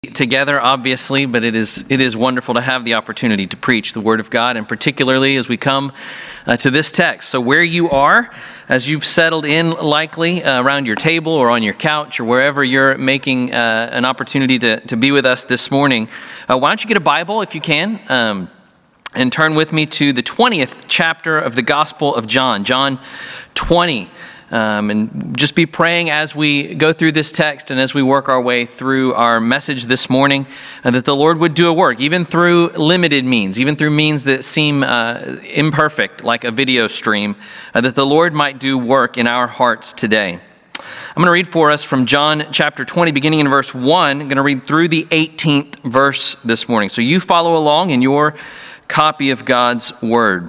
together, obviously, but it is wonderful to have the opportunity to preach the Word of God, and particularly as we come to this text. So where you are, as you've settled in likely around your table or on your couch or wherever you're making an opportunity to be with us this morning, why don't you get a Bible if you can, and turn with me to the 20th chapter of the Gospel of John, John 20. And just be praying as we go through this text and as we work our way through our message this morning, that the Lord would do a work, even through limited means, even through means that seem imperfect, like a video stream, that the Lord might do work in our hearts today. I'm going to read for us from John chapter 20, beginning in verse 1. I'm going to read through the 18th verse this morning. So you follow along in your copy of God's Word.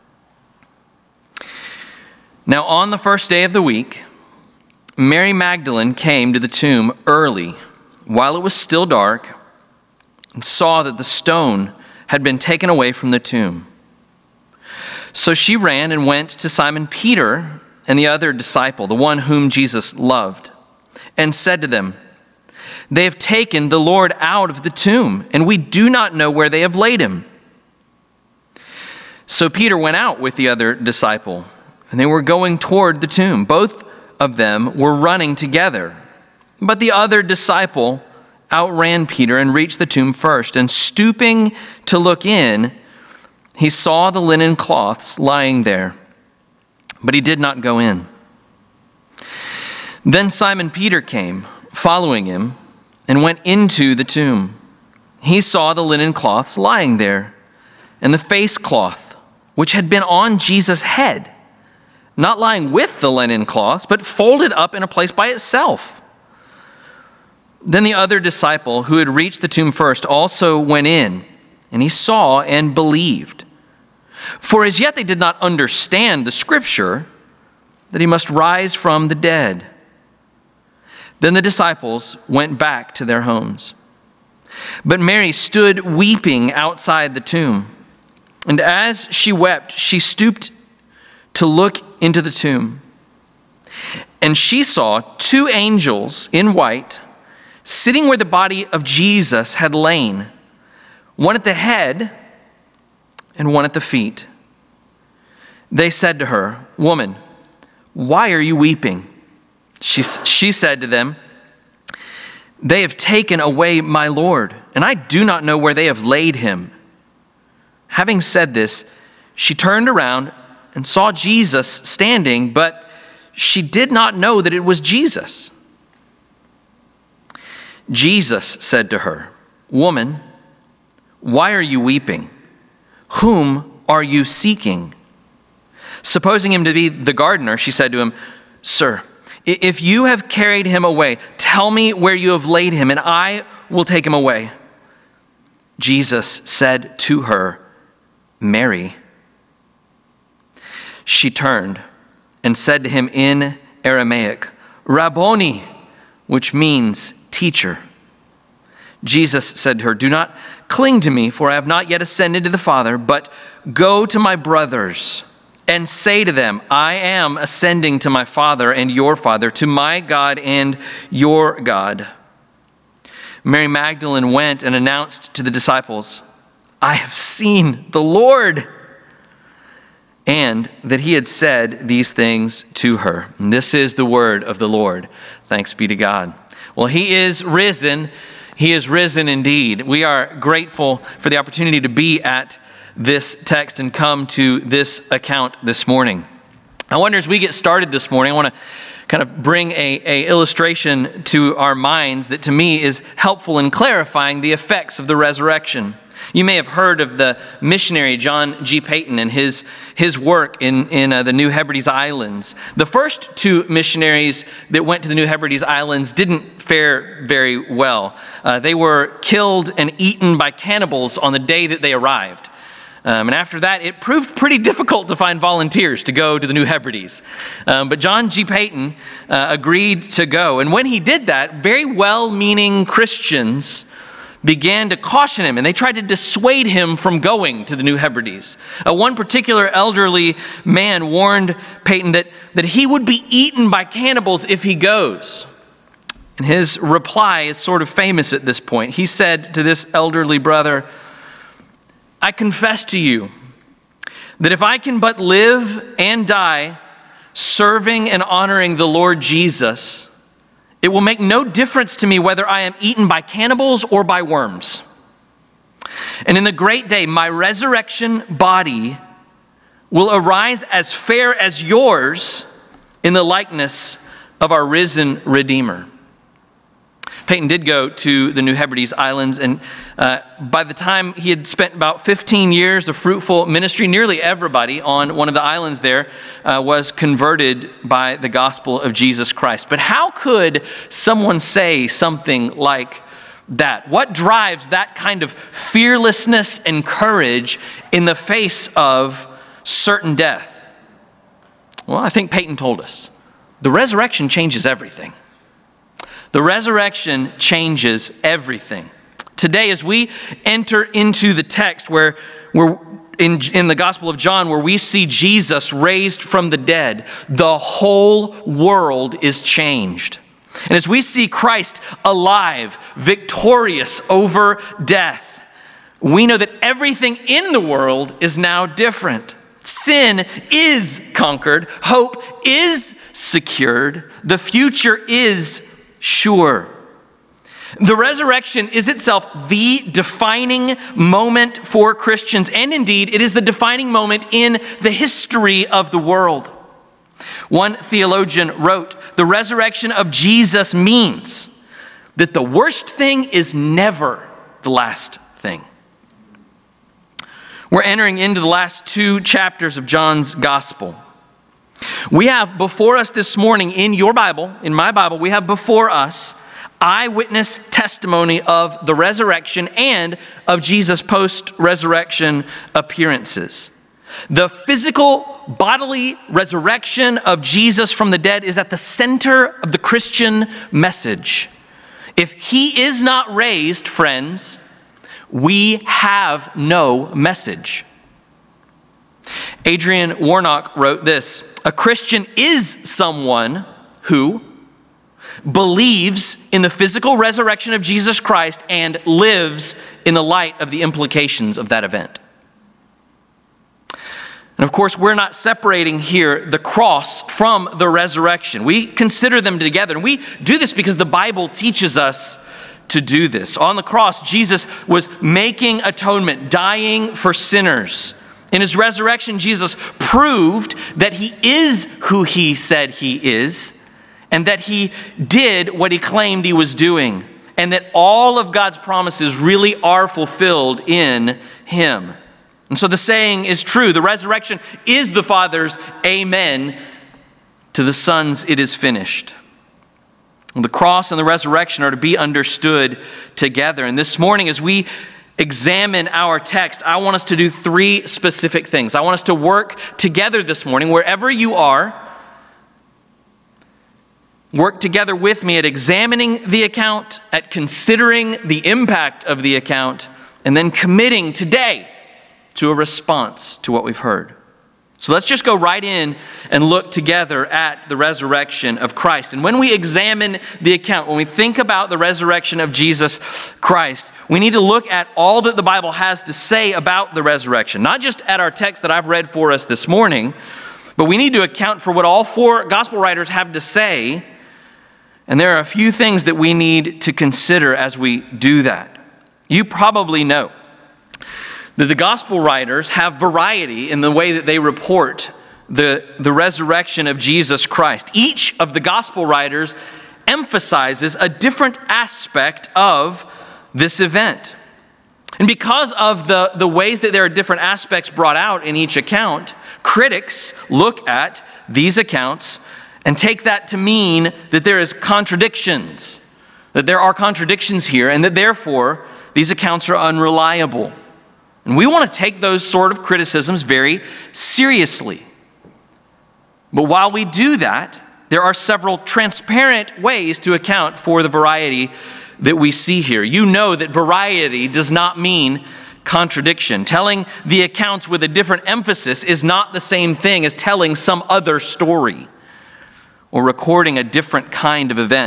Now, on the first day of the week, Mary Magdalene came to the tomb early, while it was still dark, and saw that the stone had been taken away from the tomb. So she ran and went to Simon Peter and the other disciple, the one whom Jesus loved, and said to them, "They have taken the Lord out of the tomb, and we do not know where they have laid him." So Peter went out with the other disciple, and they were going toward the tomb. Both of them were running together. But the other disciple outran Peter and reached the tomb first. And stooping to look in, he saw the linen cloths lying there. But he did not go in. Then Simon Peter came, following him, and went into the tomb. He saw the linen cloths lying there, and the face cloth, which had been on Jesus' head, not lying with the linen cloths, but folded up in a place by itself. Then the other disciple, who had reached the tomb first, also went in, and he saw and believed. For as yet they did not understand the scripture that he must rise from the dead. Then the disciples went back to their homes. But Mary stood weeping outside the tomb. And as she wept, she stooped to look into the tomb. And she saw two angels in white sitting where the body of Jesus had lain, one at the head and one at the feet. They said to her, "Woman, why are you weeping?" She said to them, "They have taken away my Lord, and I do not know where they have laid him." Having said this, she turned around and saw Jesus standing, but she did not know that it was Jesus. Jesus said to her, "Woman, why are you weeping? Whom are you seeking?" Supposing him to be the gardener, she said to him, "Sir, if you have carried him away, tell me where you have laid him, and I will take him away." Jesus said to her, "Mary." She turned and said to him in Aramaic, "Rabboni," which means teacher. Jesus said to her, "Do not cling to me, for I have not yet ascended to the Father, but go to my brothers and say to them, I am ascending to my Father and your Father, to my God and your God." Mary Magdalene went and announced to the disciples, "I have seen the Lord," and that he had said these things to her. And this is the word of the Lord. Thanks be to God. Well, he is risen. He is risen indeed. We are grateful for the opportunity to be at this text and come to this account this morning. I wonder, as we get started this morning, I want to kind of bring a illustration to our minds that to me is helpful in clarifying the effects of the resurrection. You may have heard of the missionary John G. Paton and his work in the New Hebrides Islands. The first two missionaries that went to the New Hebrides Islands didn't fare very well. They were killed and eaten by cannibals on the day that they arrived. And after that, it proved pretty difficult to find volunteers to go to the New Hebrides. But John G. Paton agreed to go. And when he did that, very well-meaning Christians began to caution him, and they tried to dissuade him from going to the New Hebrides. One particular elderly man warned Paton that he would be eaten by cannibals if he goes. And his reply is sort of famous at this point. He said to this elderly brother, "I confess to you that if I can but live and die serving and honoring the Lord Jesus, it will make no difference to me whether I am eaten by cannibals or by worms. And in the great day, my resurrection body will arise as fair as yours in the likeness of our risen Redeemer." Peyton did go to the New Hebrides Islands, and by the time he had spent about 15 years of fruitful ministry, nearly everybody on one of the islands there was converted by the gospel of Jesus Christ. But how could someone say something like that? What drives that kind of fearlessness and courage in the face of certain death? Well, I think Peyton told us. The resurrection changes everything. The resurrection changes everything. Today, as we enter into the text where we're in the Gospel of John, where we see Jesus raised from the dead, the whole world is changed. And as we see Christ alive, victorious over death, we know that everything in the world is now different. Sin is conquered. Hope is secured. The future is sure. The resurrection is itself the defining moment for Christians, and indeed, it is the defining moment in the history of the world. One theologian wrote, "The resurrection of Jesus means that the worst thing is never the last thing." We're entering into the last 2 chapters of John's Gospel. We have before us this morning in your Bible, in my Bible, we have before us eyewitness testimony of the resurrection and of Jesus' post-resurrection appearances. The physical, bodily resurrection of Jesus from the dead is at the center of the Christian message. If he is not raised, friends, we have no message. Adrian Warnock wrote this: "A Christian is someone who believes in the physical resurrection of Jesus Christ and lives in the light of the implications of that event." And of course, we're not separating here the cross from the resurrection. We consider them together, and we do this because the Bible teaches us to do this. On the cross, Jesus was making atonement, dying for sinners. In his resurrection, Jesus proved that he is who he said he is, and that he did what he claimed he was doing, and that all of God's promises really are fulfilled in him. And so the saying is true. The resurrection is the Father's amen. To the Son's, it is finished. The cross and the resurrection are to be understood together. And this morning, as we examine our text, I want us to do 3 specific things. I want us to work together this morning, wherever you are. Work together with me at examining the account, at considering the impact of the account, and then committing today to a response to what we've heard. So let's just go right in and look together at the resurrection of Christ. And when we examine the account, when we think about the resurrection of Jesus Christ, we need to look at all that the Bible has to say about the resurrection. Not just at our text that I've read for us this morning, but we need to account for what all 4 gospel writers have to say. And there are a few things that we need to consider as we do that. You probably know that the gospel writers have variety in the way that they report the resurrection of Jesus Christ. Each of the gospel writers emphasizes a different aspect of this event. And because of the ways that there are different aspects brought out in each account, critics look at these accounts and take that to mean that there is contradictions, that there are contradictions here, and that therefore these accounts are unreliable. And we want to take those sort of criticisms very seriously. But while we do that, there are several transparent ways to account for the variety that we see here. You know that variety does not mean contradiction. Telling the accounts with a different emphasis is not the same thing as telling some other story or recording a different kind of event.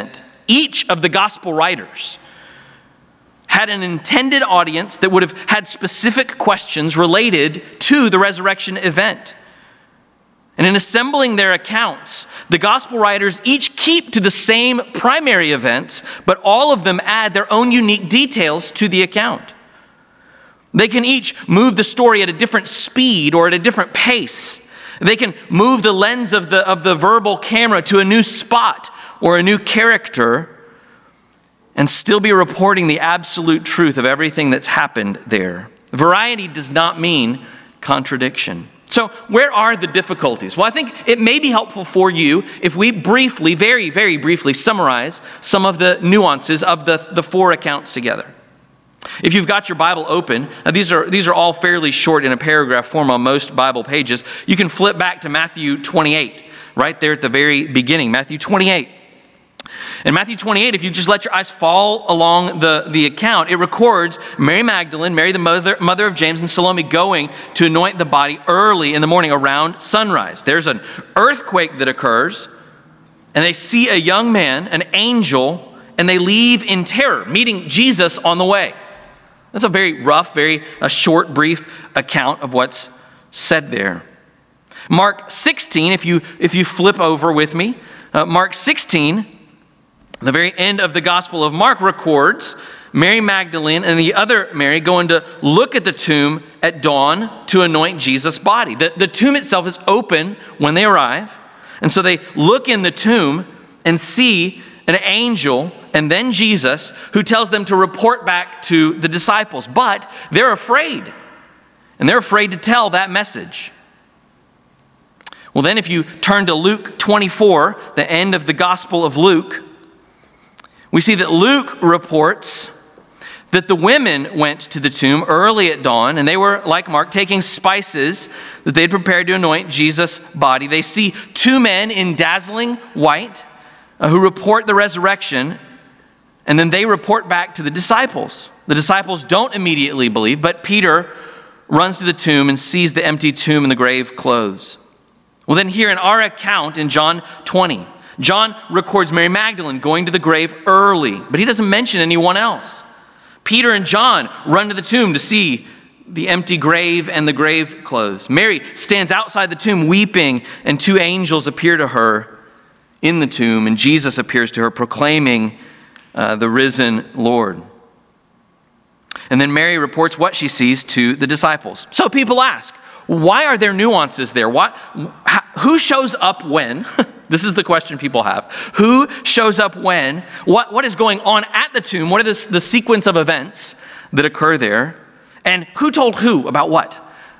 Each of the gospel writers had an intended audience that would have had specific questions related to the resurrection event. And in assembling their accounts, the gospel writers each keep to the same primary events, but all of them add their own unique details to the account. They can each move the story at a different speed or at a different pace. They can move the lens of the verbal camera to a new spot or a new character and still be reporting the absolute truth of everything that's happened there. Variety does not mean contradiction. So where are the difficulties? Well, I think it may be helpful for you if we briefly, very, very briefly summarize some of the nuances of the four accounts together. If you've got your Bible open, these are all fairly short in a paragraph form on most Bible pages. You can flip back to Matthew 28, right there at the very beginning, Matthew 28. In Matthew 28, if you just let your eyes fall along the account, it records Mary Magdalene, Mary the mother of James, and Salome going to anoint the body early in the morning around sunrise. There's an earthquake that occurs, and they see a young man, an angel, and they leave in terror, meeting Jesus on the way. That's a very rough, a short, brief account of what's said there. Mark 16, if you flip over with me, Mark 16, the very end of the Gospel of Mark records Mary Magdalene and the other Mary going to look at the tomb at dawn to anoint Jesus' body. The tomb itself is open when they arrive, and so they look in the tomb and see an angel and then Jesus who tells them to report back to the disciples. But they're afraid, and they're afraid to tell that message. Well, then if you turn to Luke 24, the end of the Gospel of Luke, we see that Luke reports that the women went to the tomb early at dawn, and they were, like Mark, taking spices that they'd prepared to anoint Jesus' body. They see two men in dazzling white who report the resurrection, and then they report back to the disciples. The disciples don't immediately believe, but Peter runs to the tomb and sees the empty tomb and the grave clothes. Well, then here in our account in John 20, John records Mary Magdalene going to the grave early, but he doesn't mention anyone else. Peter and John run to the tomb to see the empty grave and the grave clothes. Mary stands outside the tomb weeping, and two angels appear to her in the tomb, and Jesus appears to her proclaiming the risen Lord. And then Mary reports what she sees to the disciples. So people ask, why are there nuances there? Who shows up when? This is the question people have. Who shows up when? What is going on at the tomb? What are the sequence of events that occur there? And who told who about what?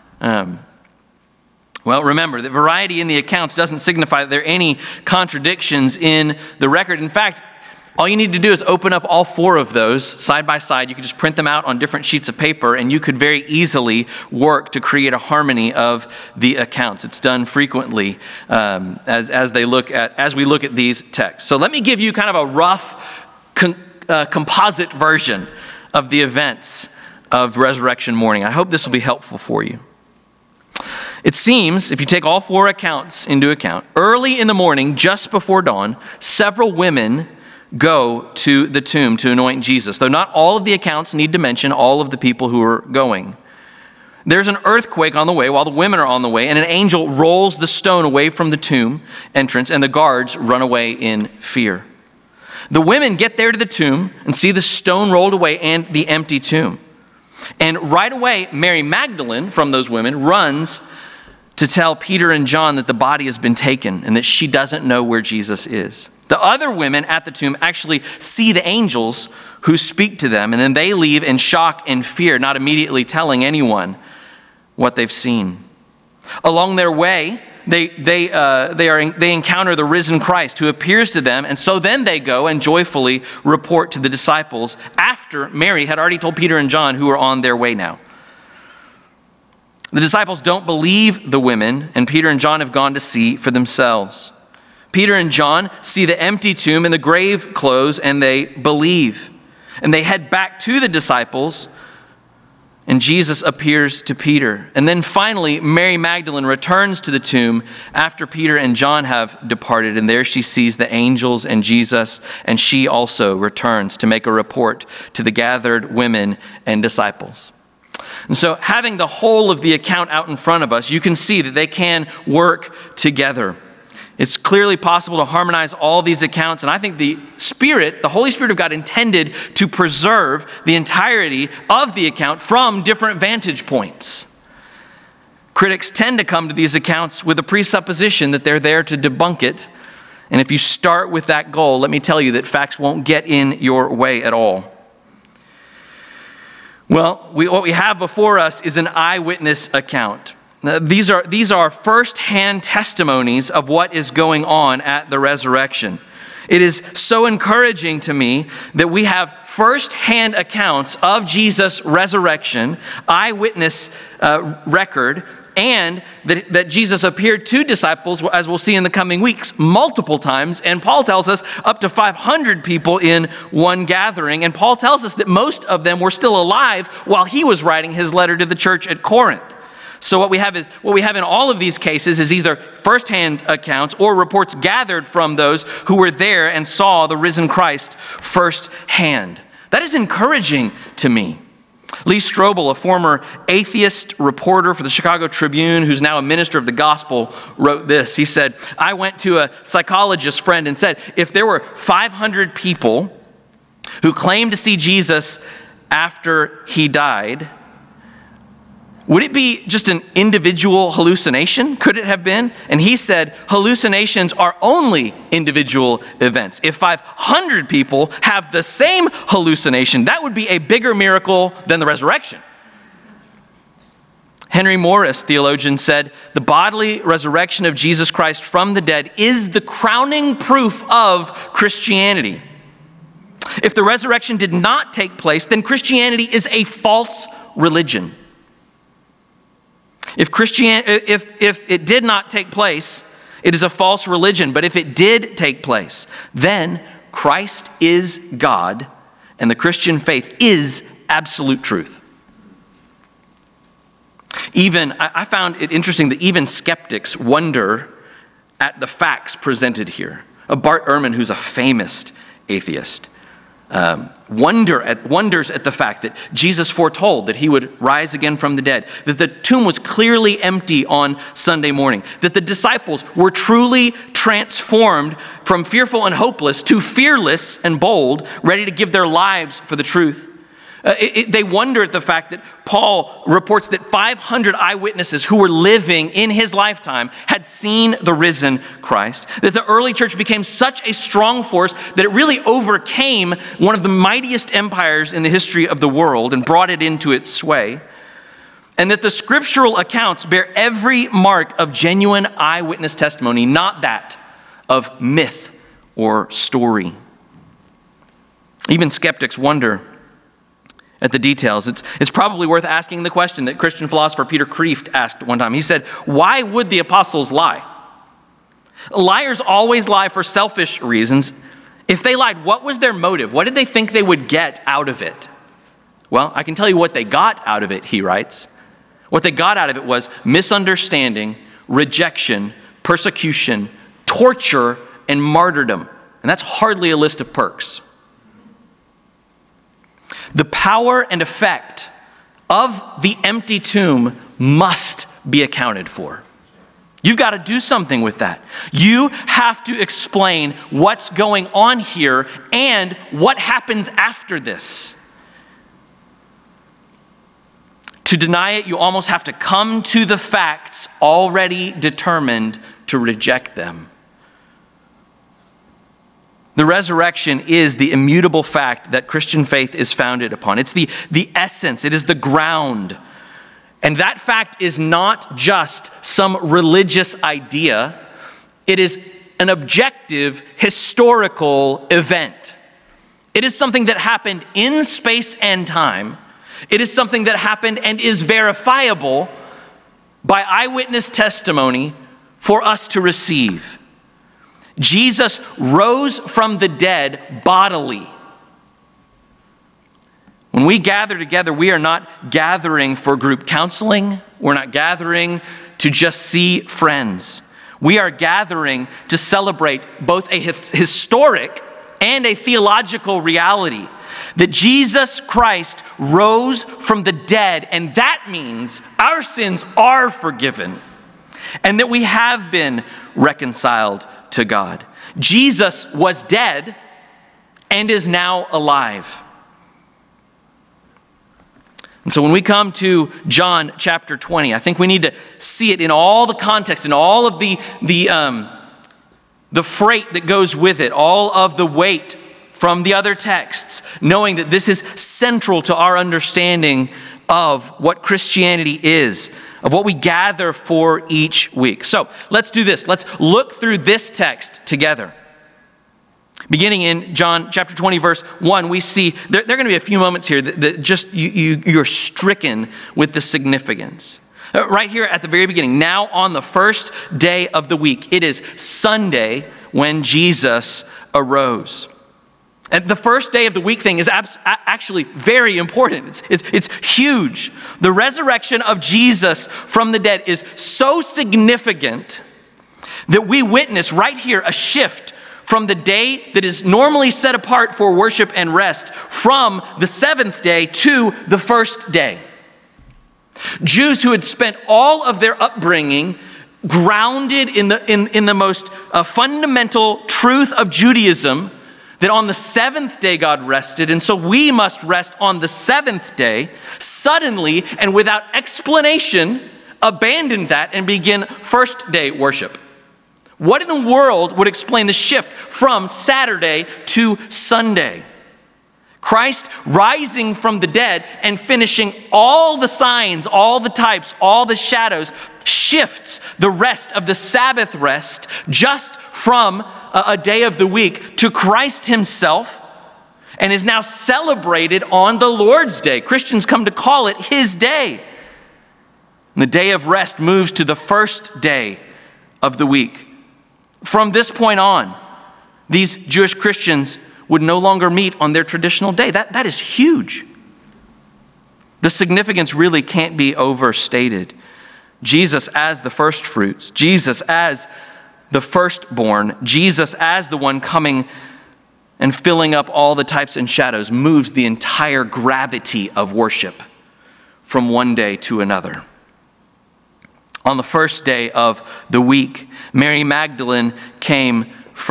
Well, remember, the variety in the accounts doesn't signify that there are any contradictions in the record. In fact, all you need to do is open up all four of those side by side. You can just print them out on different sheets of paper, and you could very easily work to create a harmony of the accounts. It's done frequently as we look at these texts. So let me give you kind of a rough composite version of the events of resurrection morning. I hope this will be helpful for you. It seems, if you take all four accounts into account, early in the morning, just before dawn, several women go to the tomb to anoint Jesus, though not all of the accounts need to mention all of the people who are going. There's an earthquake on the way while the women are on the way, and an angel rolls the stone away from the tomb entrance, and the guards run away in fear. The women get there to the tomb and see the stone rolled away and the empty tomb. And right away, Mary Magdalene, from those women, runs to tell Peter and John that the body has been taken and that she doesn't know where Jesus is. The other women at the tomb actually see the angels who speak to them, and then they leave in shock and fear, not immediately telling anyone what they've seen. Along their way, they encounter the risen Christ who appears to them, and so then they go and joyfully report to the disciples after Mary had already told Peter and John, who are on their way now. The disciples don't believe the women, and Peter and John have gone to see for themselves. Peter and John see the empty tomb and the grave clothes, and they believe. And they head back to the disciples And Jesus appears to Peter. And then finally, Mary Magdalene returns to the tomb after Peter and John have departed. And there she sees the angels and Jesus, and she also returns to make a report to the gathered women and disciples. And so having the whole of the account out in front of us, you can see that they can work together. It's clearly possible to harmonize all these accounts, and I think the Holy Spirit of God intended to preserve the entirety of the account from different vantage points. Critics tend to come to these accounts with a presupposition that they're there to debunk it, and if you start with that goal, let me tell you that facts won't get in your way at all. Well, what we have before us is an eyewitness account. These are first-hand testimonies of what is going on at the resurrection. It is so encouraging to me that we have first-hand accounts of Jesus' resurrection, eyewitness record, and that Jesus appeared to disciples, as we'll see in the coming weeks, multiple times. And Paul tells us up to 500 people in one gathering. And Paul tells us that most of them were still alive while he was writing his letter to the church at Corinth. So what we have in all of these cases is either first-hand accounts or reports gathered from those who were there and saw the risen Christ firsthand. That is encouraging to me. Lee Strobel, a former atheist reporter for the Chicago Tribune, who's now a minister of the gospel, wrote this. He said, "I went to a psychologist friend and said, if there were 500 people who claimed to see Jesus after he died, would it be just an individual hallucination? Could it have been?" And he said, hallucinations are only individual events. If 500 people have the same hallucination, that would be a bigger miracle than the resurrection. Henry Morris, theologian, said, "The bodily resurrection of Jesus Christ from the dead is the crowning proof of Christianity. If the resurrection did not take place, then Christianity is a false religion. If it did not take place, it is a false religion. But if it did take place, then Christ is God, and the Christian faith is absolute truth." I found it interesting that even skeptics wonder at the facts presented here. Bart Ehrman, who's a famous atheist, wonders at the fact that Jesus foretold that he would rise again from the dead, that the tomb was clearly empty on Sunday morning, that the disciples were truly transformed from fearful and hopeless to fearless and bold, ready to give their lives for the truth. They wonder at the fact that Paul reports that 500 eyewitnesses who were living in his lifetime had seen the risen Christ. That the early church became such a strong force that it really overcame one of the mightiest empires in the history of the world and brought it into its sway. And that the scriptural accounts bear every mark of genuine eyewitness testimony, not that of myth or story. Even skeptics wonder at the details. It's probably worth asking the question that Christian philosopher Peter Kreeft asked one time. He said, "Why would the apostles lie? Liars always lie for selfish reasons. If they lied, what was their motive? What did they think they would get out of it?" Well, I can tell you what they got out of it, he writes. What they got out of it was misunderstanding, rejection, persecution, torture, and martyrdom. And that's hardly a list of perks. The power and effect of the empty tomb must be accounted for. You've got to do something with that. You have to explain what's going on here and what happens after this. To deny it, you almost have to come to the facts already determined to reject them. The resurrection is the immutable fact that Christian faith is founded upon. It's the essence. It is the ground. And that fact is not just some religious idea. It is an objective, historical event. It is something that happened in space and time. It is something that happened and is verifiable by eyewitness testimony for us to receive. Jesus rose from the dead bodily. When we gather together, we are not gathering for group counseling. We're not gathering to just see friends. We are gathering to celebrate both a historic and a theological reality that Jesus Christ rose from the dead, and that means our sins are forgiven and that we have been reconciled to God. Jesus was dead and is now alive. And so when we come to John chapter 20, I think we need to see it in all the context and all of the freight that goes with it, all of the weight from the other texts, knowing that this is central to our understanding of what Christianity is, of what we gather for each week. So let's do this. Let's look through this text together. Beginning in John chapter 20, verse 1, we see, there are going to be a few moments here that just you're stricken with the significance. Right here at the very beginning, now on the first day of the week, it is Sunday when Jesus arose. And the first day of the week thing is actually very important. It's huge. The resurrection of Jesus from the dead is so significant that we witness right here a shift from the day that is normally set apart for worship and rest, from the seventh day to the first day. Jews who had spent all of their upbringing grounded in the most fundamental truth of Judaism, that on the seventh day God rested, and so we must rest on the seventh day, suddenly and without explanation abandoned that and begin first day worship. What in the world would explain the shift from Saturday to Sunday? Christ rising from the dead and finishing all the signs, all the types, all the shadows, shifts the rest of the Sabbath rest just from a day of the week to Christ himself, and is now celebrated on the Lord's Day. Christians come to call it his day. And the day of rest moves to the first day of the week. From this point on, these Jewish Christians would no longer meet on their traditional day. That is huge. The significance really can't be overstated. Jesus as the first fruits, Jesus as the firstborn, Jesus as the one coming and filling up all the types and shadows, moves the entire gravity of worship from one day to another. On the first day of the week, Mary Magdalene came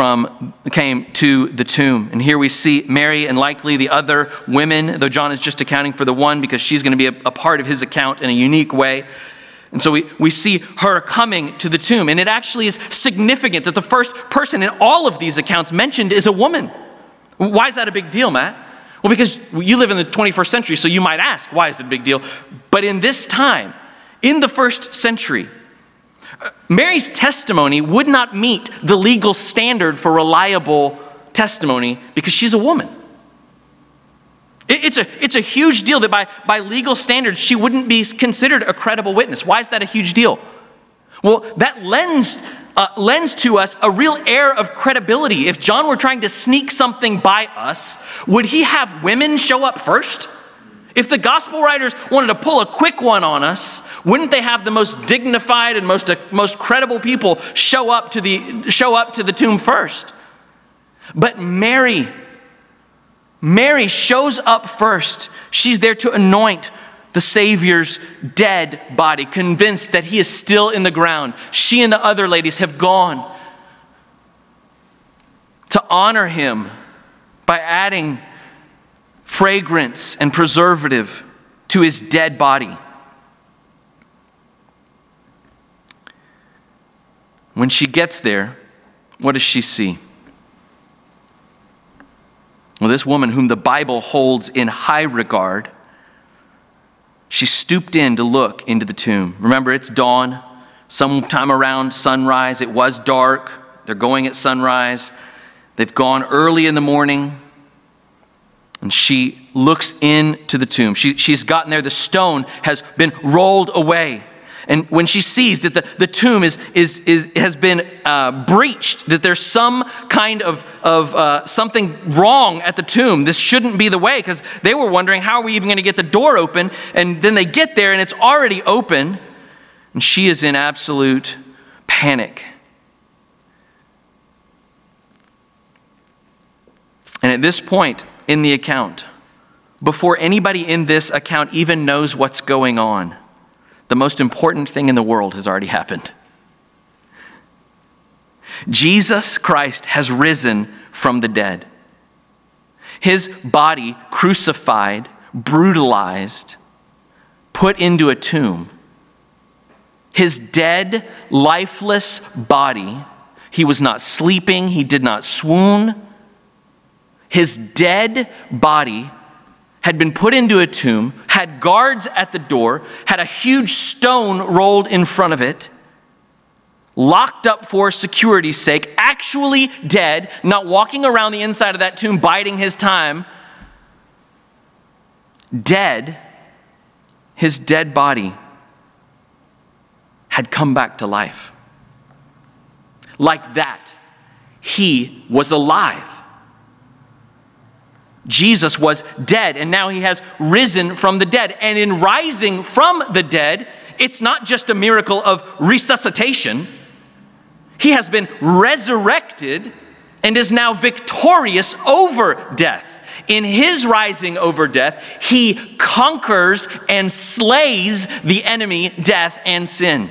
to the tomb. And here we see Mary and likely the other women, though John is just accounting for the one because she's going to be a part of his account in a unique way. And so we see her coming to the tomb. And it actually is significant that the first person in all of these accounts mentioned is a woman. Why is that a big deal, Matt? Well, because you live in the 21st century, so you might ask, why is it a big deal? But in this time, in the first century, Mary's testimony would not meet the legal standard for reliable testimony because she's a woman. It's a huge deal that by legal standards, she wouldn't be considered a credible witness. Why is that a huge deal? Well, that lends to us a real air of credibility. If John were trying to sneak something by us, would he have women show up first? If the gospel writers wanted to pull a quick one on us, wouldn't they have the most dignified and most credible people show up to the tomb first? But Mary shows up first. She's there to anoint the Savior's dead body, convinced that he is still in the ground. She and the other ladies have gone to honor him by adding fragrance and preservative to his dead body. When she gets there, what does she see? Well, this woman whom the Bible holds in high regard, she stooped in to look into the tomb. Remember, it's dawn, sometime around sunrise. It was dark. They're going at sunrise. They've gone early in the morning. And she looks into the tomb. She's gotten there. The stone has been rolled away. And when she sees that the tomb has been breached, that there's some kind of something wrong at the tomb, this shouldn't be the way, because they were wondering, how are we even going to get the door open? And then they get there and it's already open, and she is in absolute panic. And at this point in the account, before anybody in this account even knows what's going on, the most important thing in the world has already happened. Jesus Christ has risen from the dead. His body crucified, brutalized, put into a tomb. His dead, lifeless body, he was not sleeping, he did not swoon. His dead body had been put into a tomb, had guards at the door, had a huge stone rolled in front of it, locked up for security's sake, actually dead, not walking around the inside of that tomb biding his time. Dead, his dead body had come back to life. Like that, he was alive. Jesus was dead, and now he has risen from the dead. And in rising from the dead, it's not just a miracle of resuscitation. He has been resurrected and is now victorious over death. In his rising over death, he conquers and slays the enemy, death and sin.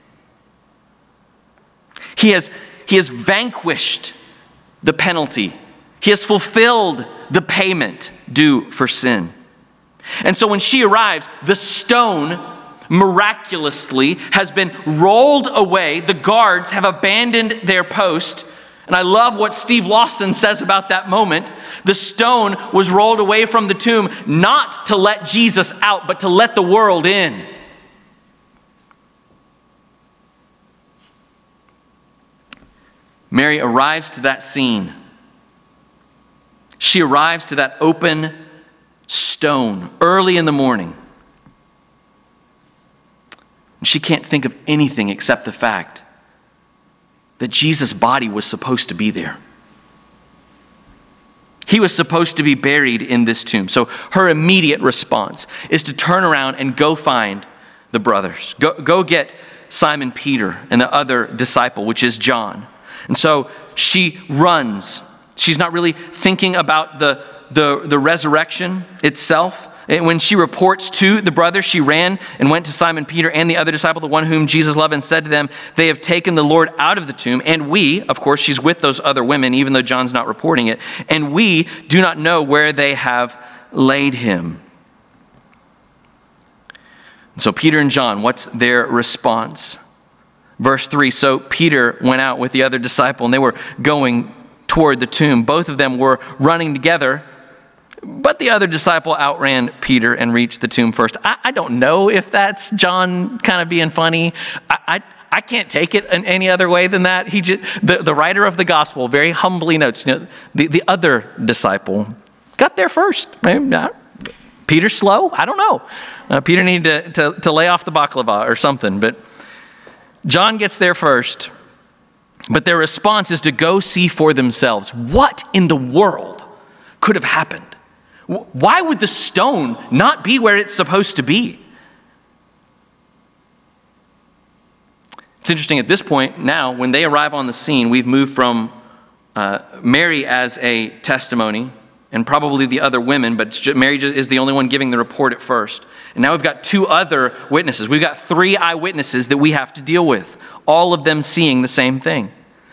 He has vanquished the penalty. He has fulfilled the payment due for sin. And so when she arrives, the stone miraculously has been rolled away. The guards have abandoned their post. And I love what Steve Lawson says about that moment. The stone was rolled away from the tomb, not to let Jesus out, but to let the world in. Mary arrives to that scene. She arrives to that open stone early in the morning. She can't think of anything except the fact that Jesus' body was supposed to be there. He was supposed to be buried in this tomb. So her immediate response is to turn around and go find the brothers. Go get Simon Peter and the other disciple, which is John. And so she runs. She's not really thinking about the resurrection itself. And when she reports to the brothers, she ran and went to Simon Peter and the other disciple, the one whom Jesus loved, and said to them, "They have taken the Lord out of the tomb, and we," of course, she's with those other women, even though John's not reporting it, "and we do not know where they have laid him." So Peter and John, what's their response? Verse 3, so Peter went out with the other disciple, and they were going toward the tomb. Both of them were running together, but the other disciple outran Peter and reached the tomb first. I don't know if that's John kind of being funny. I can't take it in any other way than that. The writer of the gospel very humbly notes, the other disciple got there first. Peter's slow? I don't know. Peter needed to lay off the baklava or something, but John gets there first. But their response is to go see for themselves. What in the world could have happened? Why would the stone not be where it's supposed to be? It's interesting at this point now, when they arrive on the scene, we've moved from Mary as a testimony and probably the other women, but Mary is the only one giving the report at first. And now we've got two other witnesses. We've got 3 eyewitnesses that we have to deal with, all of them seeing the same thing.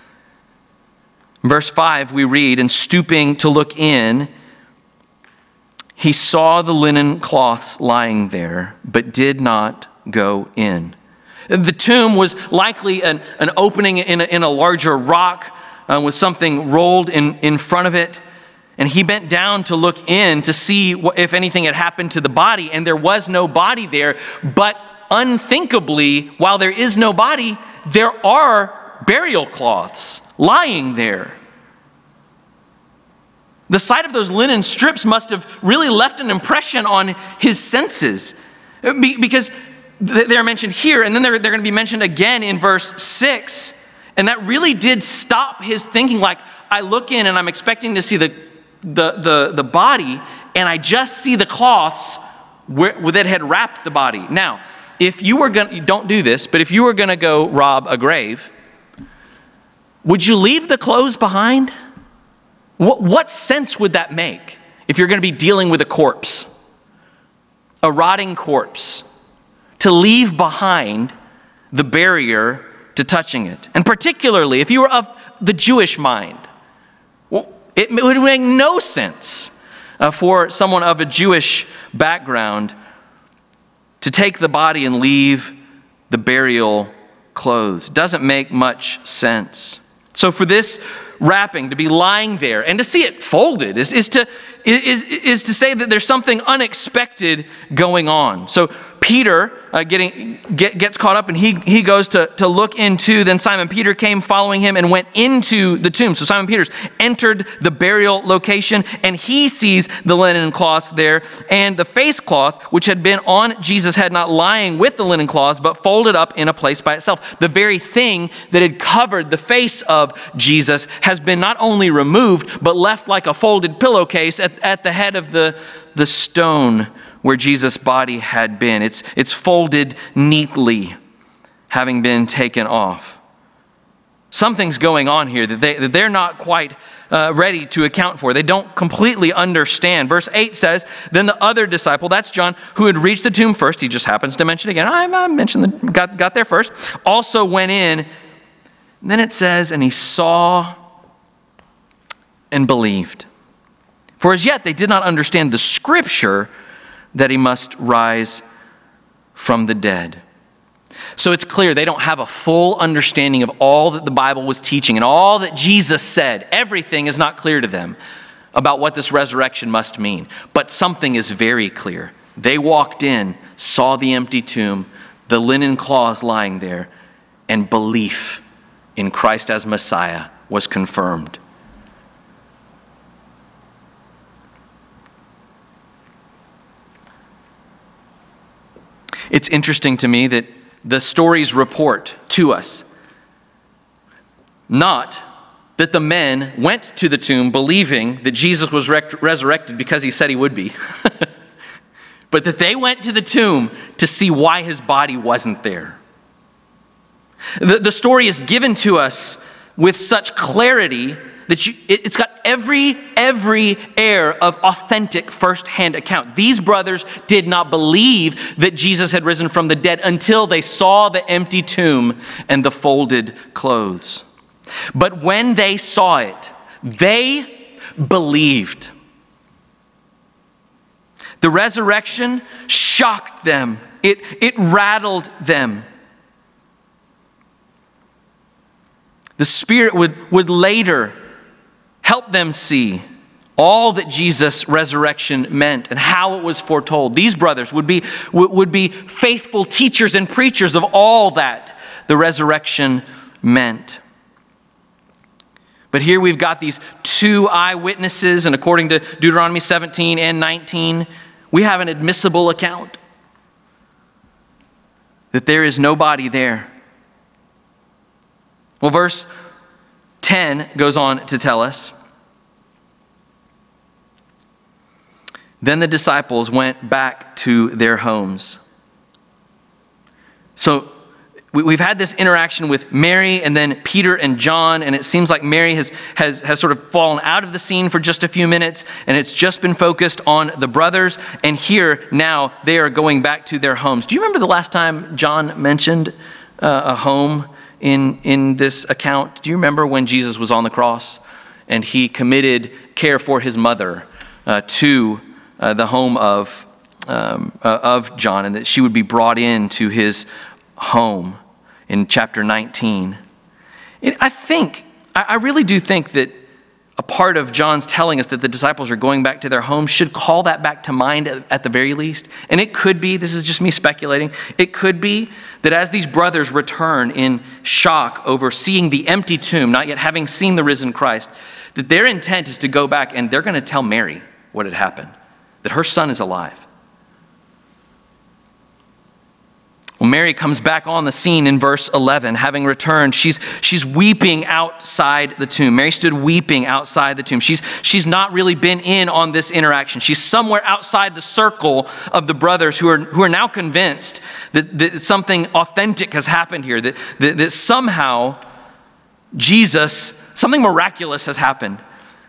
In verse 5, we read, "And stooping to look in, he saw the linen cloths lying there, but did not go in." The tomb was likely an opening in a larger rock with something rolled in front of it. And he bent down to look in to see if anything had happened to the body, and there was no body there. But unthinkably, while there is no body, there are burial cloths lying there. The sight of those linen strips must have really left an impression on his senses, because they're mentioned here, and then they're going to be mentioned again in verse 6. And that really did stop his thinking. Like, I look in and I'm expecting to see the body, and I just see the cloths that had wrapped the body. Now, if you were going to, don't do this, but if you were going to go rob a grave, would you leave the clothes behind? What sense would that make if you're going to be dealing with a corpse, a rotting corpse, to leave behind the barrier to touching it? And particularly if you were of the Jewish mind, it would make no sense for someone of a Jewish background to take the body and leave the burial clothes. Doesn't make much sense. So for this wrapping to be lying there and to see it folded is to say that there's something unexpected going on. So Peter gets caught up, and he goes to look into. Then Simon Peter came following him and went into the tomb. So Simon Peter's entered the burial location, and he sees the linen cloths there, and the face cloth which had been on Jesus' head, not lying with the linen cloths, but folded up in a place by itself. The very thing that had covered the face of Jesus has been not only removed, but left like a folded pillowcase at the head of the stone where Jesus' body had been. It's folded neatly, having been taken off. Something's going on here that they're not quite ready to account for. They don't completely understand. Verse 8 says, then the other disciple, that's John, who had reached the tomb first, he just happens to mention again, I mentioned got there first, also went in. And then it says, and he saw and believed. For as yet they did not understand the scripture that he must rise from the dead. So it's clear they don't have a full understanding of all that the Bible was teaching and all that Jesus said. Everything is not clear to them about what this resurrection must mean. But something is very clear. They walked in, saw the empty tomb, the linen cloths lying there, and belief in Christ as Messiah was confirmed. It's interesting to me that the stories report to us not that the men went to the tomb believing that Jesus was resurrected because he said he would be, but that they went to the tomb to see why his body wasn't there. The story is given to us with such clarity that it's got every air of authentic first-hand account. These brothers did not believe that Jesus had risen from the dead until they saw the empty tomb and the folded clothes. But when they saw it, they believed. The resurrection shocked them. It rattled them. The Spirit would later help them see all that Jesus' resurrection meant and how it was foretold. These brothers would be faithful teachers and preachers of all that the resurrection meant. But here we've got these two eyewitnesses, and according to Deuteronomy 17 and 19, we have an admissible account that there is nobody there. Well, verse 10 goes on to tell us, then the disciples went back to their homes. So we've had this interaction with Mary and then Peter and John, and it seems like Mary has sort of fallen out of the scene for just a few minutes, and it's just been focused on the brothers, and here now they are going back to their homes. Do you remember the last time John mentioned a home in this account? Do you remember when Jesus was on the cross and he committed care for his mother to the home of John, and that she would be brought into his home in chapter 19? I really do think that a part of John's telling us that the disciples are going back to their homes should call that back to mind at the very least. And it could be, this is just me speculating, it could be that as these brothers return in shock over seeing the empty tomb, not yet having seen the risen Christ, that their intent is to go back and they're going to tell Mary what had happened, that her son is alive. Well, Mary comes back on the scene in verse 11. Having returned, she's weeping outside the tomb. Mary stood weeping outside the tomb. She's not really been in on this interaction. She's somewhere outside the circle of the brothers who are now convinced that something authentic has happened here, that somehow something miraculous has happened.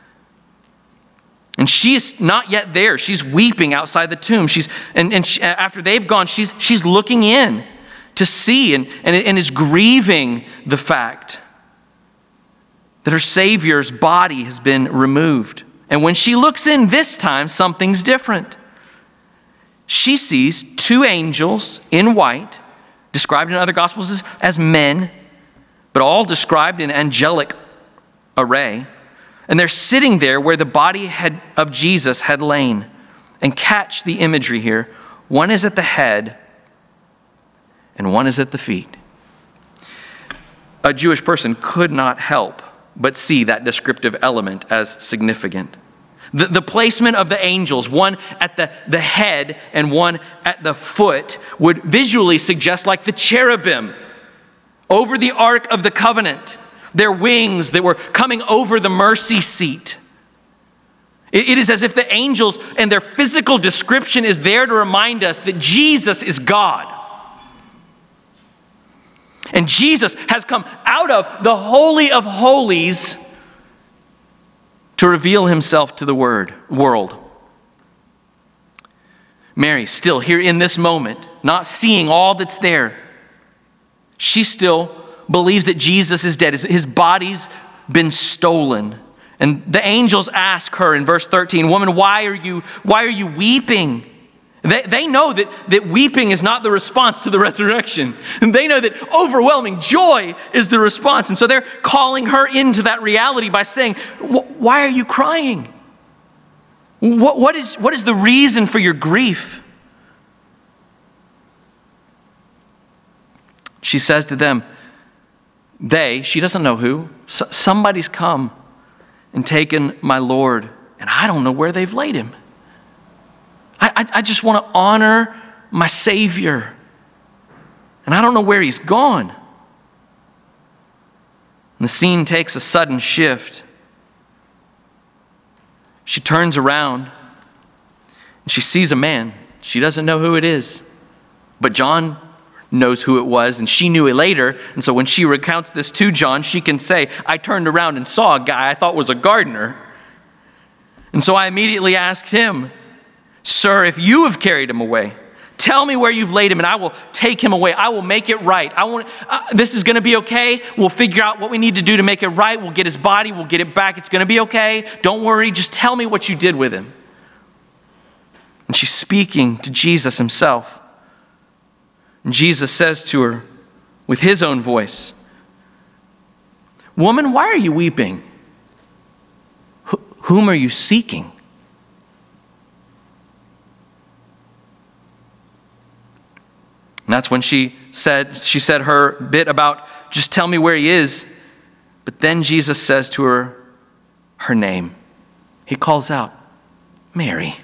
And she is not yet there. She's weeping outside the tomb. After they've gone, she's looking in to see and is grieving the fact that her Savior's body has been removed. And when she looks in this time, something's different. She sees two angels in white, described in other Gospels as men, but all described in angelic array. And they're sitting there where the body of Jesus had lain. And catch the imagery here. One is at the head and one is at the feet. A Jewish person could not help but see that descriptive element as significant. The placement of the angels, one at the head and one at the foot, would visually suggest like the cherubim over the Ark of the Covenant. Their wings that were coming over the mercy seat. It is as if the angels and their physical description is there to remind us that Jesus is God. And Jesus has come out of the Holy of Holies to reveal himself to the world. Mary, still here in this moment, not seeing all that's there, she still believes that Jesus is dead. His body's been stolen. And the angels ask her in verse 13, "Woman, why are you weeping?" They know that weeping is not the response to the resurrection. And they know that overwhelming joy is the response. And so they're calling her into that reality by saying, "Why are you crying? What is the reason for your grief?" She says to them, she doesn't know who, somebody's come and taken my Lord, and I don't know where they've laid him. I just want to honor my Savior, and I don't know where he's gone. And the scene takes a sudden shift. She turns around, and she sees a man. She doesn't know who it is, but John knows who it was, and she knew it later. And so when she recounts this to John, she can say, "I turned around and saw a guy I thought was a gardener. And so I immediately asked him, 'Sir, if you have carried him away, tell me where you've laid him, and I will take him away. I will make it right. This is going to be okay. We'll figure out what we need to do to make it right. We'll get his body. We'll get it back. It's going to be okay. Don't worry. Just tell me what you did with him.'" And she's speaking to Jesus himself. And Jesus says to her with his own voice, "Woman, why are you weeping? Whom are you seeking?" And that's when she said her bit about, "Just tell me where he is." But then Jesus says to her her name. He calls out, "Mary."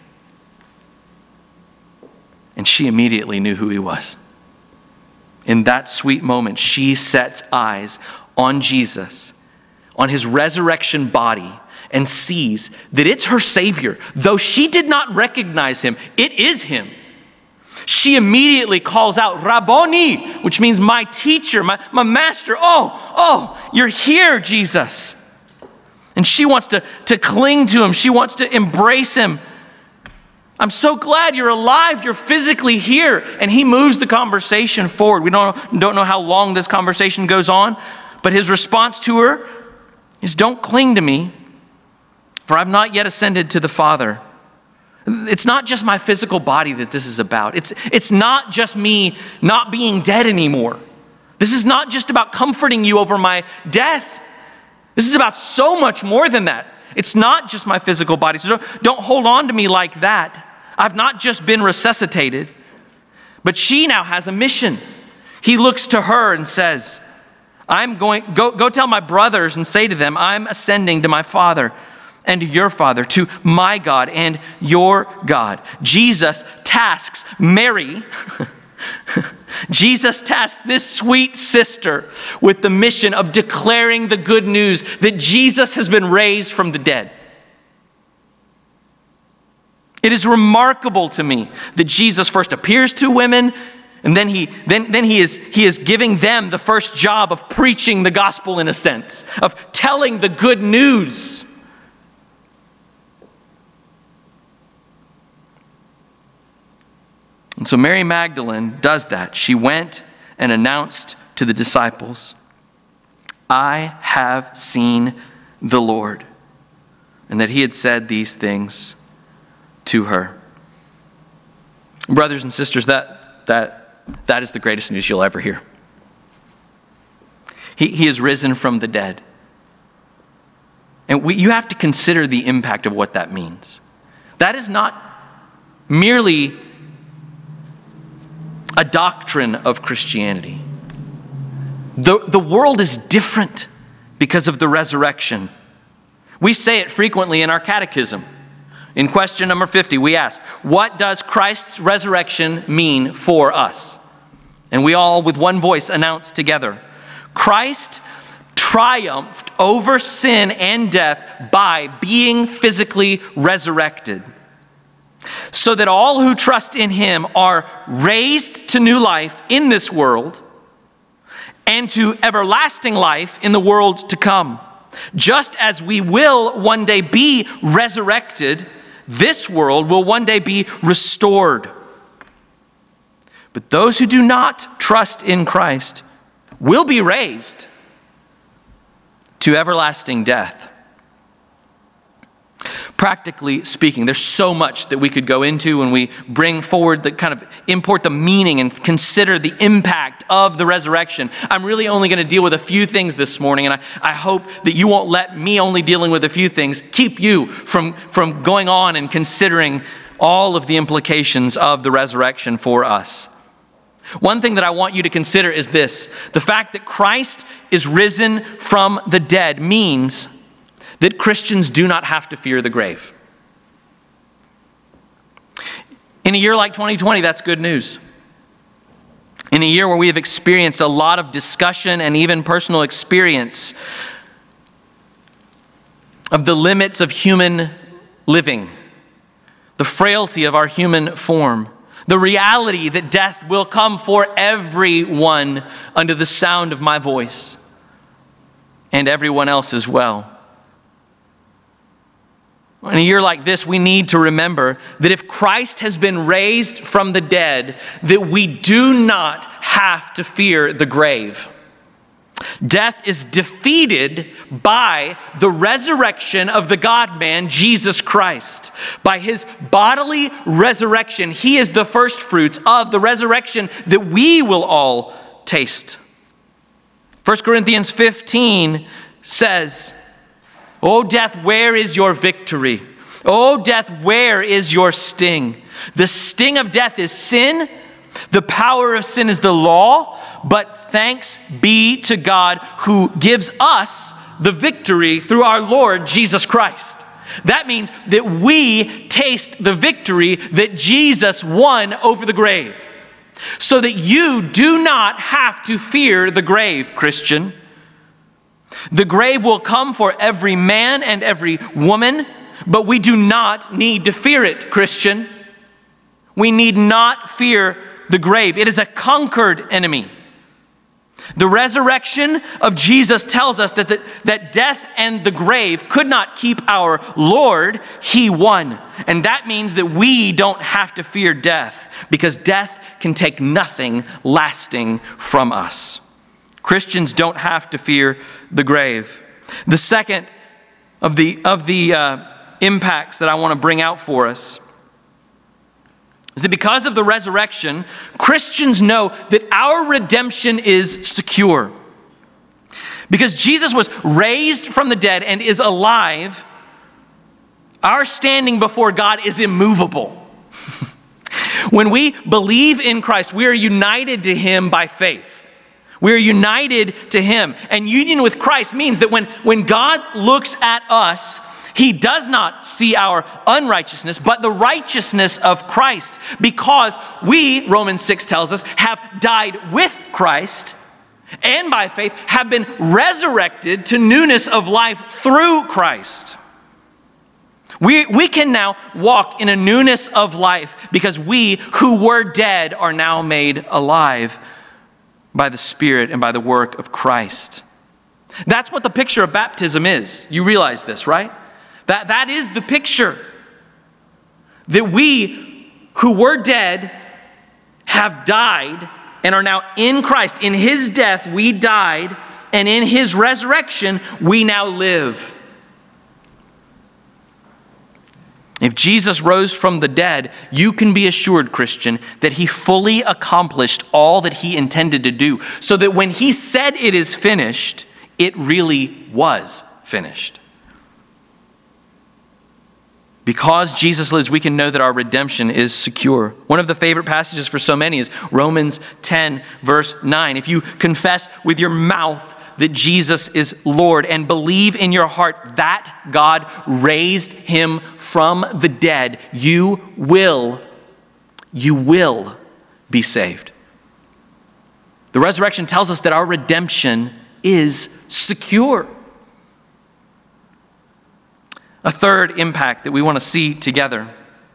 And she immediately knew who he was. In that sweet moment, she sets eyes on Jesus, on his resurrection body, and sees that it's her Savior. Though she did not recognize him, it is him. She immediately calls out, "Rabboni," which means my teacher, my master. Oh, you're here, Jesus. And she wants to cling to him. She wants to embrace him. "I'm so glad you're alive. You're physically here." And he moves the conversation forward. We don't know how long this conversation goes on, but his response to her is, "Don't cling to me, for I've not yet ascended to the Father." It's not just my physical body that this is about. It's not just me not being dead anymore. This is not just about comforting you over my death. This is about so much more than that. It's not just my physical body. So don't hold on to me like that. I've not just been resuscitated, but she now has a mission. He looks to her and says, go tell my brothers and say to them, I'm ascending to my Father and to your Father, to my God and your God. Jesus tasks Mary Jesus tasked this sweet sister with the mission of declaring the good news that Jesus has been raised from the dead. It is remarkable to me that Jesus first appears to women, and then he is giving them the first job of preaching the gospel, in a sense, of telling the good news. And so Mary Magdalene does that. She went and announced to the disciples, "I have seen the Lord," and that he had said these things to her. Brothers and sisters, that is the greatest news you'll ever hear. He is risen from the dead. And you have to consider the impact of what that means. That is not merely a doctrine of Christianity. The world is different because of the resurrection. We say it frequently in our catechism. In question number 50, we ask, what does Christ's resurrection mean for us? And we all, with one voice, announce together, Christ triumphed over sin and death by being physically resurrected, so that all who trust in him are raised to new life in this world and to everlasting life in the world to come. Just as we will one day be resurrected, this world will one day be restored. But those who do not trust in Christ will be raised to everlasting death. Practically speaking, there's so much that we could go into when we bring forward the kind of import the meaning and consider the impact of the resurrection. I'm really only going to deal with a few things this morning, and I hope that you won't let me only dealing with a few things keep you from going on and considering all of the implications of the resurrection for us. One thing that I want you to consider is this: the fact that Christ is risen from the dead means that Christians do not have to fear the grave. In a year like 2020, that's good news. In a year where we have experienced a lot of discussion and even personal experience of the limits of human living, the frailty of our human form, the reality that death will come for everyone under the sound of my voice, and everyone else as well. In a year like this, we need to remember that if Christ has been raised from the dead, that we do not have to fear the grave. Death is defeated by the resurrection of the God-man, Jesus Christ. By his bodily resurrection, he is the first fruits of the resurrection that we will all taste. 1 Corinthians 15 says, "O death, where is your victory? O death, where is your sting? The sting of death is sin. The power of sin is the law. But thanks be to God who gives us the victory through our Lord Jesus Christ." That means that we taste the victory that Jesus won over the grave. So that you do not have to fear the grave, Christian. The grave will come for every man and every woman, but we do not need to fear it, Christian. We need not fear the grave. It is a conquered enemy. The resurrection of Jesus tells us that death and the grave could not keep our Lord. He won. And that means that we don't have to fear death, because death can take nothing lasting from us. Christians don't have to fear the grave. The second of the impacts that I want to bring out for us is that because of the resurrection, Christians know that our redemption is secure. Because Jesus was raised from the dead and is alive, our standing before God is immovable. When we believe in Christ, we are united to him by faith. We are united to him. And union with Christ means that when God looks at us, He does not see our unrighteousness, but the righteousness of Christ, because we, Romans 6 tells us, have died with Christ, and by faith have been resurrected to newness of life through Christ. We can now walk in a newness of life because we who were dead are now made alive by the Spirit and by the work of Christ. That's what the picture of baptism is. You realize this, right? That is the picture. That we who were dead have died and are now in Christ. In his death we died, and in his resurrection we now live. If Jesus rose from the dead, you can be assured, Christian, that he fully accomplished all that he intended to do, so that when he said it is finished, it really was finished. Because Jesus lives, we can know that our redemption is secure. One of the favorite passages for so many is Romans 10, verse 9. If you confess with your mouth that Jesus is Lord and believe in your heart that God raised him from the dead, you will be saved. The resurrection tells us that our redemption is secure. A third impact that we want to see together.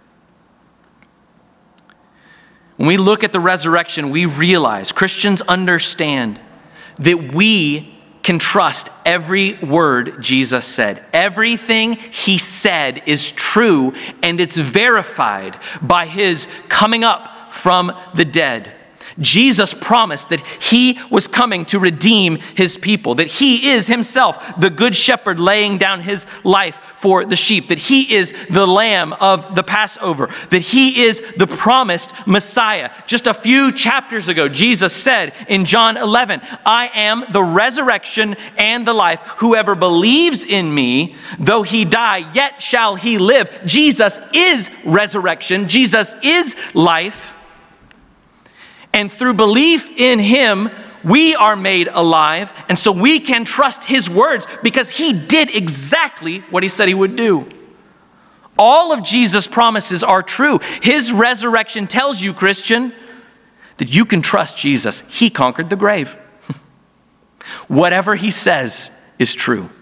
When we look at the resurrection, we realize, Christians understand, that we can trust every word Jesus said. Everything he said is true, and it's verified by his coming up from the dead. Jesus promised that he was coming to redeem his people, that he is himself the good shepherd laying down his life for the sheep, that he is the lamb of the Passover, that he is the promised Messiah. Just a few chapters ago, Jesus said in John 11, I am the resurrection and the life. Whoever believes in me, though he die, yet shall he live. Jesus is resurrection. Jesus is life. And through belief in him, we are made alive. And so we can trust his words because he did exactly what he said he would do. All of Jesus' promises are true. His resurrection tells you, Christian, that you can trust Jesus. He conquered the grave. Whatever he says is true.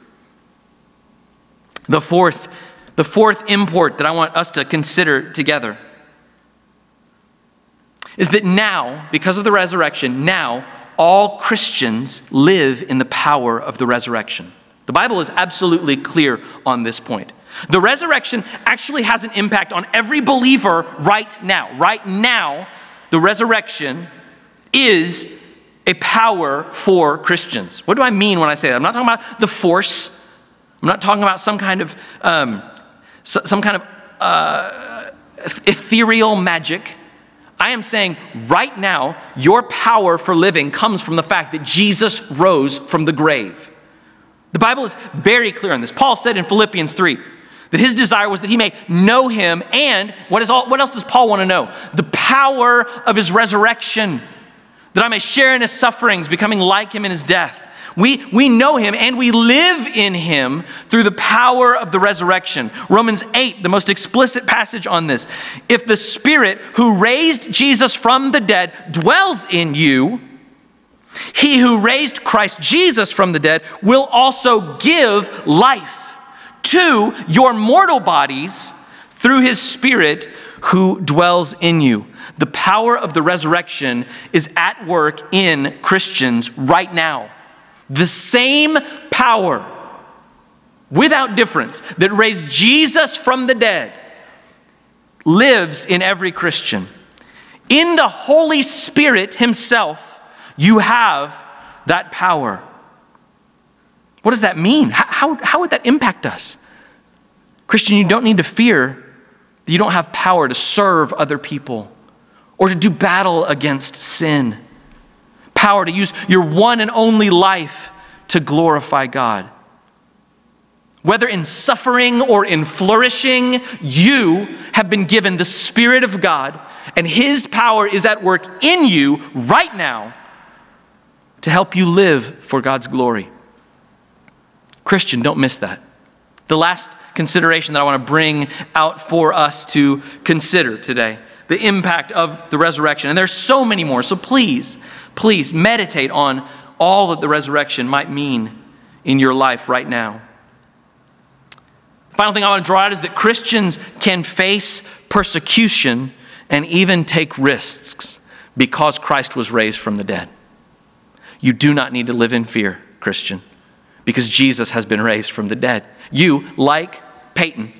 The fourth import that I want us to consider together is that now, because of the resurrection, now all Christians live in the power of the resurrection. The Bible is absolutely clear on this point. The resurrection actually has an impact on every believer right now. Right now, the resurrection is a power for Christians. What do I mean when I say that? I'm not talking about the force. I'm not talking about some kind of ethereal magic. I am saying right now, your power for living comes from the fact that Jesus rose from the grave. The Bible is very clear on this. Paul said in Philippians 3 that his desire was that he may know him, and what else does Paul want to know? The power of his resurrection, that I may share in his sufferings, becoming like him in his death. We know him and we live in him through the power of the resurrection. Romans 8, the most explicit passage on this. If the Spirit who raised Jesus from the dead dwells in you, he who raised Christ Jesus from the dead will also give life to your mortal bodies through his Spirit who dwells in you. The power of the resurrection is at work in Christians right now. The same power, without difference, that raised Jesus from the dead lives in every Christian. In the Holy Spirit himself, you have that power. What does that mean? How would that impact us? Christian, you don't need to fear that you don't have power to serve other people or to do battle against sin. Power to use your one and only life to glorify God. Whether in suffering or in flourishing, you have been given the Spirit of God, and his power is at work in you right now to help you live for God's glory. Christian, don't miss that. The last consideration that I want to bring out for us to consider today. The impact of the resurrection. And there's so many more. So please meditate on all that the resurrection might mean in your life right now. The final thing I want to draw out is that Christians can face persecution and even take risks because Christ was raised from the dead. You do not need to live in fear, Christian, because Jesus has been raised from the dead. You, like Peyton,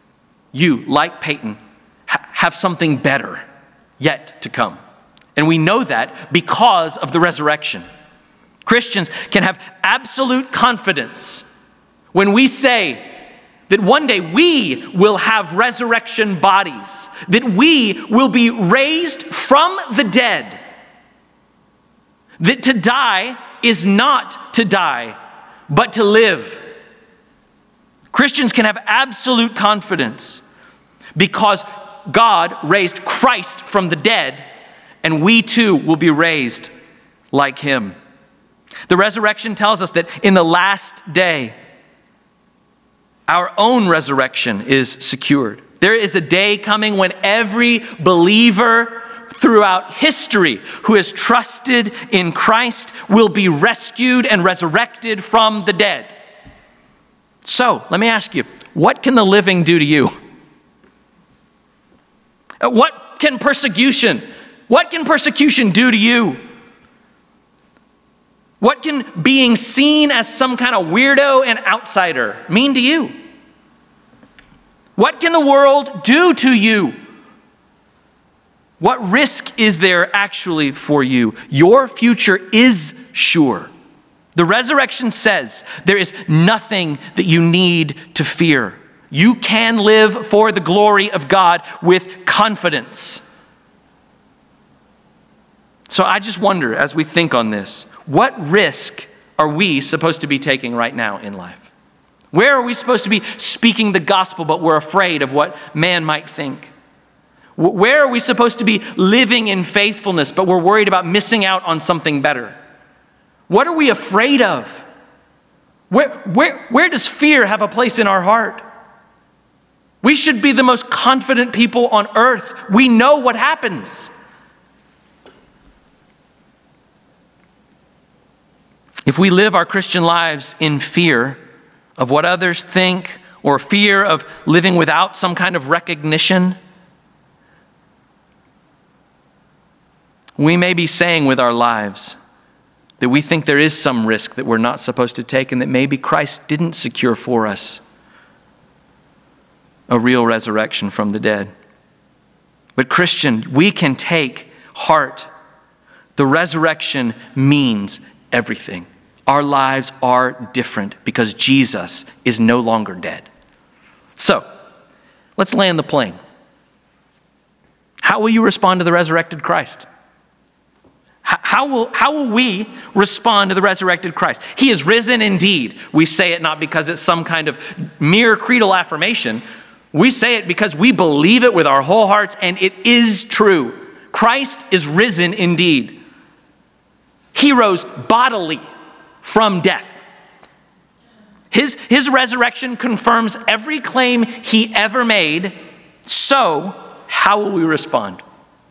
have something better yet to come. And we know that because of the resurrection. Christians can have absolute confidence when we say that one day we will have resurrection bodies, that we will be raised from the dead, that to die is not to die, but to live. Christians can have absolute confidence because God raised Christ from the dead, and we too will be raised like him. The resurrection tells us that in the last day, our own resurrection is secured. There is a day coming when every believer throughout history who has trusted in Christ will be rescued and resurrected from the dead. So, let me ask you, what can the living do to you? What can persecution do to you? What can being seen as some kind of weirdo and outsider mean to you? What can the world do to you? What risk is there actually for you? Your future is sure. The resurrection says there is nothing that you need to fear. You can live for the glory of God with confidence. So I just wonder, as we think on this, what risk are we supposed to be taking right now in life? Where are we supposed to be speaking the gospel, but we're afraid of what man might think? Where are we supposed to be living in faithfulness, but we're worried about missing out on something better? What are we afraid of? Where does fear have a place in our heart? We should be the most confident people on earth. We know what happens. If we live our Christian lives in fear of what others think, or fear of living without some kind of recognition, we may be saying with our lives that we think there is some risk that we're not supposed to take, and that maybe Christ didn't secure for us a real resurrection from the dead. But Christian, we can take heart. The resurrection means everything. Our lives are different because Jesus is no longer dead. So, let's land the plane. How will you respond to the resurrected Christ? How will we respond to the resurrected Christ? He is risen indeed. We say it not because it's some kind of mere creedal affirmation. We say it because we believe it with our whole hearts, and it is true. Christ is risen indeed. He rose bodily from death. His resurrection confirms every claim he ever made. So, how will we respond?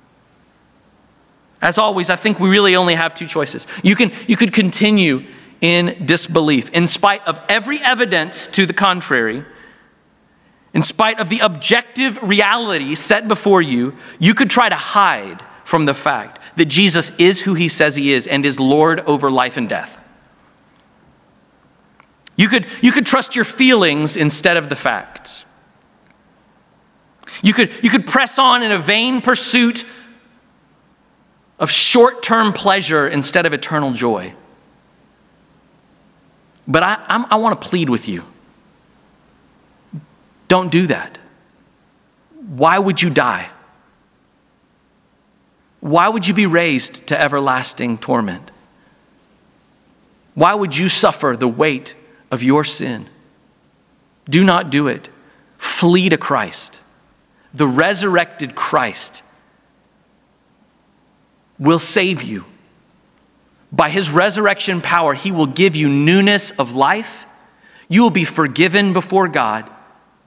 As always, I think we really only have two choices. You could continue in disbelief, in spite of every evidence to the contrary. In spite of the objective reality set before you, you could try to hide from the fact that Jesus is who he says he is and is Lord over life and death. You could trust your feelings instead of the facts. You could press on in a vain pursuit of short-term pleasure instead of eternal joy. But I want to plead with you. Don't do that. Why would you die? Why would you be raised to everlasting torment? Why would you suffer the weight of your sin? Do not do it. Flee to Christ. The resurrected Christ will save you. By his resurrection power, he will give you newness of life. You will be forgiven before God.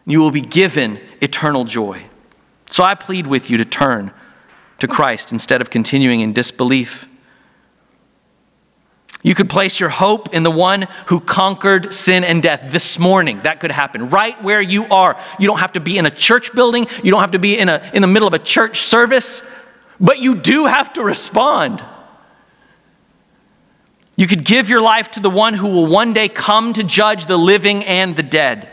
You will be given eternal joy. So I plead with you to turn to Christ instead of continuing in disbelief. You could place your hope in the one who conquered sin and death this morning. That could happen right where you are. You don't have to be in a church building. You don't have to be in the middle of a church service. But you do have to respond. You could give your life to the one who will one day come to judge the living and the dead.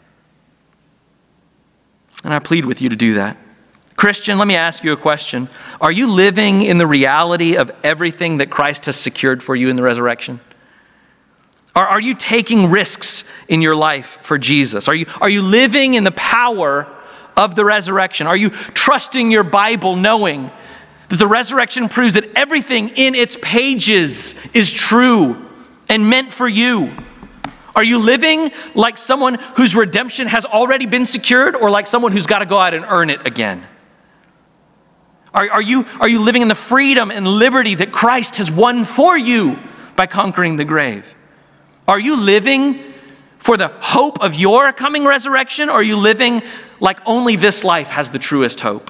And I plead with you to do that. Christian, let me ask you a question. Are you living in the reality of everything that Christ has secured for you in the resurrection? Are you taking risks in your life for Jesus? Are you living in the power of the resurrection? Are you trusting your Bible knowing that the resurrection proves that everything in its pages is true and meant for you? Are you living like someone whose redemption has already been secured, or like someone who's got to go out and earn it again? Are you living in the freedom and liberty that Christ has won for you by conquering the grave? Are you living for the hope of your coming resurrection, or are you living like only this life has the truest hope?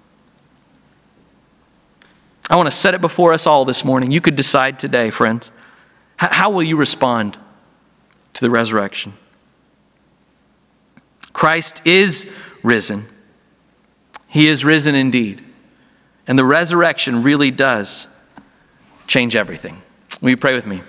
I want to set it before us all this morning. You could decide today, friends. How will you respond to the resurrection? Christ is risen. He is risen indeed. And the resurrection really does change everything. Will you pray with me?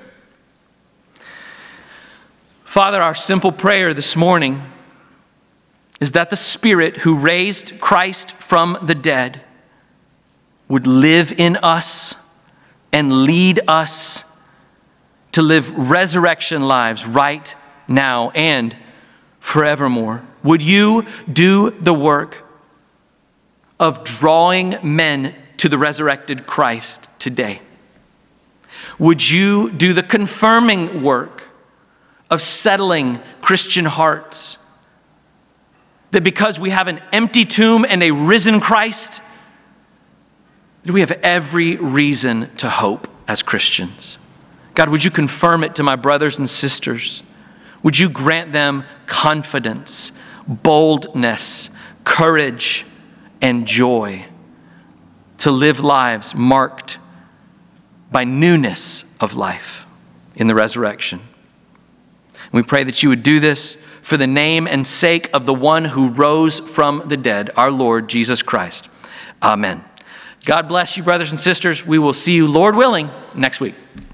Father, our simple prayer this morning is that the Spirit who raised Christ from the dead would live in us and lead us to live resurrection lives right now and forevermore. Would you do the work of drawing men to the resurrected Christ today? Would you do the confirming work of settling Christian hearts, that because we have an empty tomb and a risen Christ, that we have every reason to hope as Christians? God, would you confirm it to my brothers and sisters? Would you grant them confidence, boldness, courage, and joy to live lives marked by newness of life in the resurrection? We pray that you would do this for the name and sake of the one who rose from the dead, our Lord Jesus Christ. Amen. God bless you, brothers and sisters. We will see you, Lord willing, next week.